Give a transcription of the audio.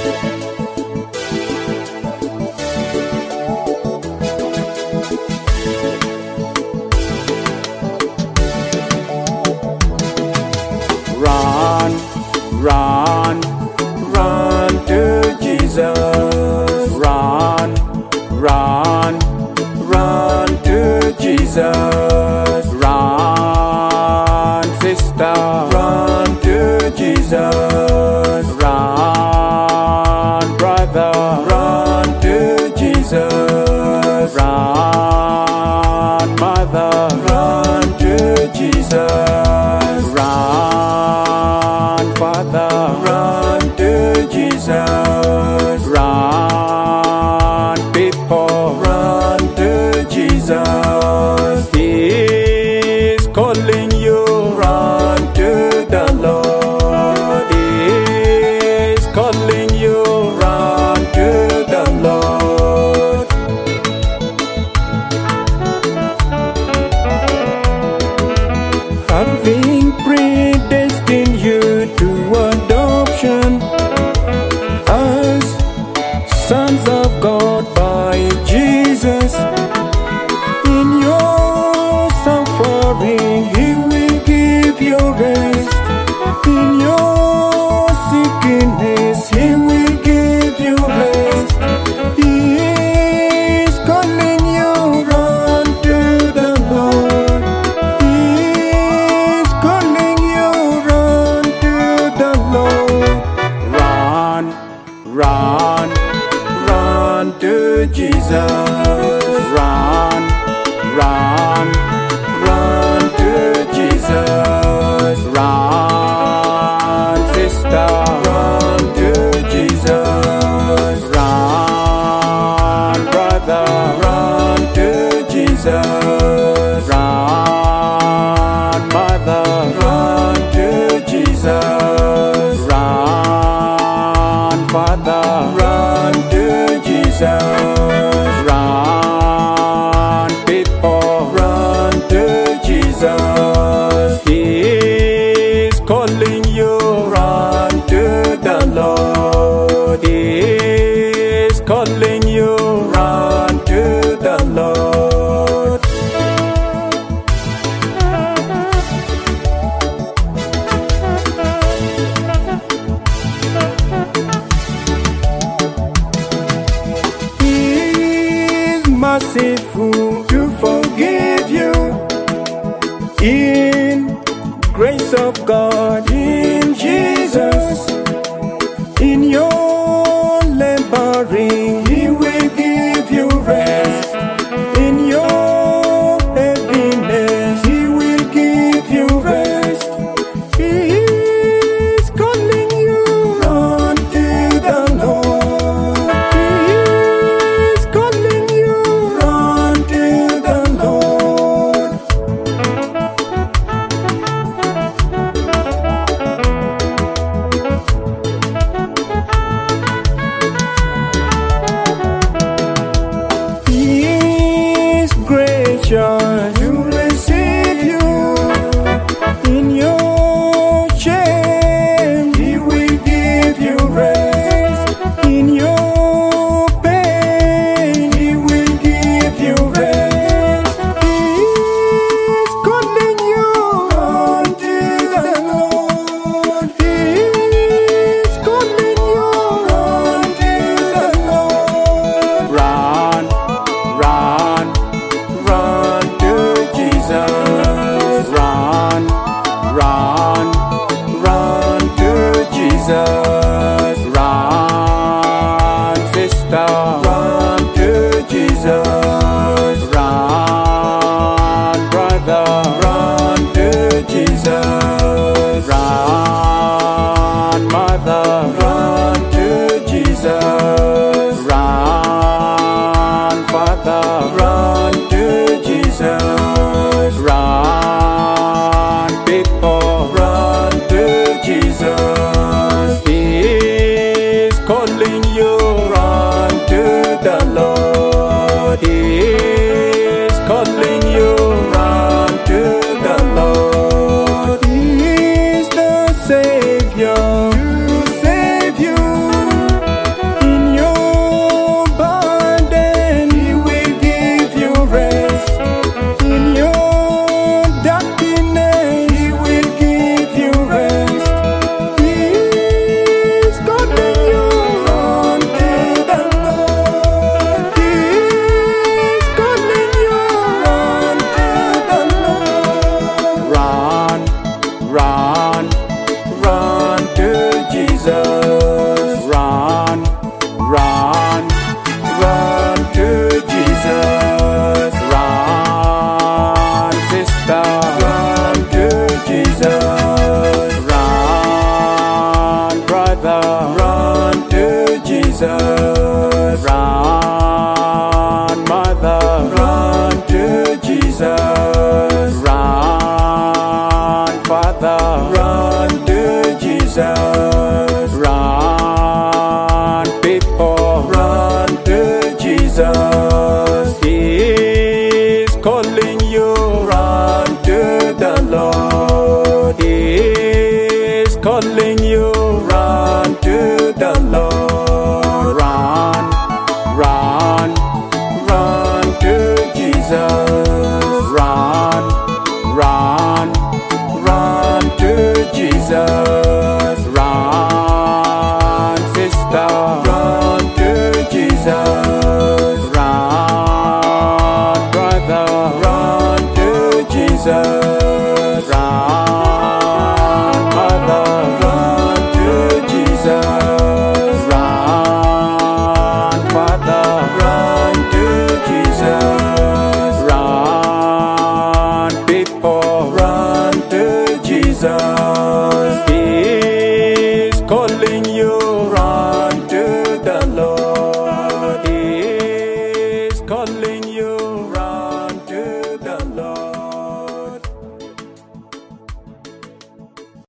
Run, run, run to Jesus. Run, run, run to Jesus. Run, sister, run to Jesus. Run, brother, run to Jesus. Run, mother, run to Jesus. Run, Father, run to Jesus. Run, people, run to Jesus. He is calling you, run to the Lord. He is calling you, run to the Lord. Having predestined you to adoption as sons of God by Jesus. In your suffering, He will give you rest. In your sickness, He will give you rest. He is calling you, run to the Lord. He is calling you, run to the Lord. Run, run, run to Jesus. Run, run, run to Jesus. Run, sister, run to Jesus. Run, brother, run to Jesus. Run, mother, run to Jesus. Run, Father, run to Jesus. Run, people, run to Jesus. He is calling you, run to the Lord. He is calling you, run to the Lord. He is merciful